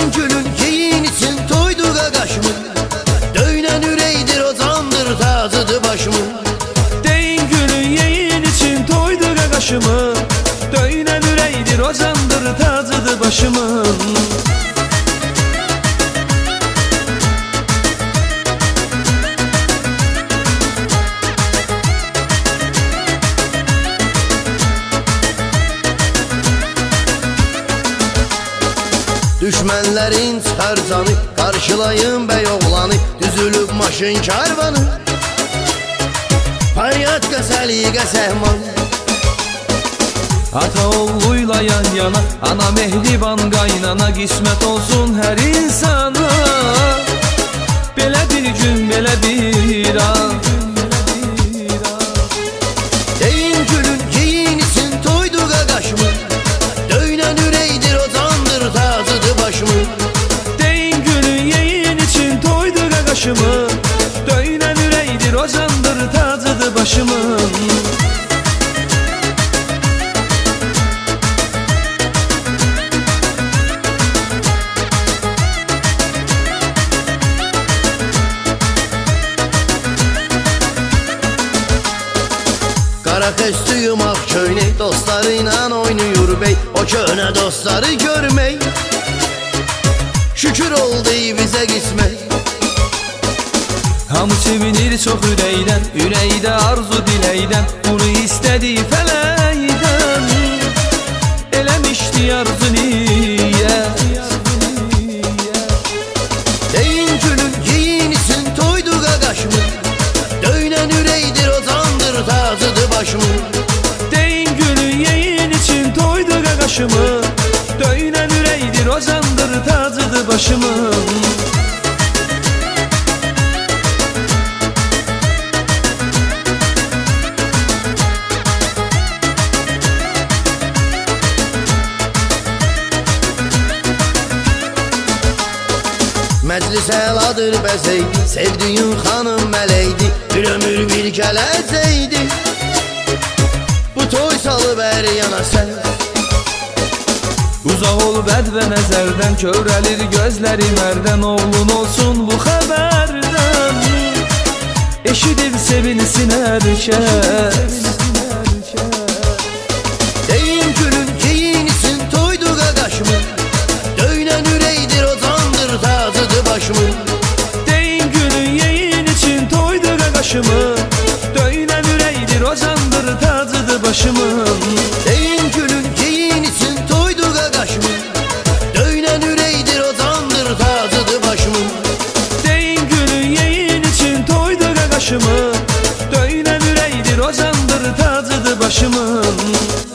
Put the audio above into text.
Deyin gülün yiyin için toydu qaqaşımın, döyünən ürəkdir o candır tacıdır başımın. Deyin gülün yeyin için toydu qaqaşımın, döyünən ürəkdir o candır tacıdır başımın. Düşmənlərin çıxar canı, qarşılayın bəy oğlanı, düzülüb maşın karvanı, Paryadqa səliqə səhman. Ata oğluyla yan yana, ana mehriban qaynana, qismət olsun hər insana. Belə bir gün, belə bir an. Deyin gülün yiyin için toydu qaqaşımın, döyünən ürəkdir o candır tacıdır başımın. Deyin gülün yeyin için toydu qaqaşımın, döyünən ürəkdir o candır tacıdır başımın. Qara xəstüyüm ağ köynək, dostları ilə oynayır bəy, o köhnə dostları görmək. Şükür oldu bizə qismət. Hamı sevinir çox ürəkdən, ürəkdə arzu diləkdən, bunu istədi fələkdən. Eləmişdi arzu niyyət. Deyin gülün yiyin için toydu qaqaşımın, döyünən ürəkdir o candır tacıdır başımın. Deyin gülün yeyin için toydu qaqaşımın, döyünən ürəkdir o candır tacıdır başımın. Məclis əladır bəzəydi, sevdiyin xanım mələkdi, bir ömür bir gələcəkdi. Bu toy salıb əri yana sən. Uzaq ol bəd və nəzərdən, körəlir gözlərim ərdən, oğlun olsun bu xəbərdən. Eşidib sevinsin hər kəs. Deyin gülün yiyin için toydu qaqaşımın, döyünən ürəkdir o candır tacıdır başımın. Deyin gülün yeyin için toydu qaqaşımın, döyünən ürəkdir o candır tacıdır başımın. Deyin gülün yiyin için toydu qaqaşımın, döyünən ürəkdir o candır tacıdır başımın. Deyin gülün yeyin için toydu qaqaşımın, döyünən ürəkdir o candır tacıdır başımın.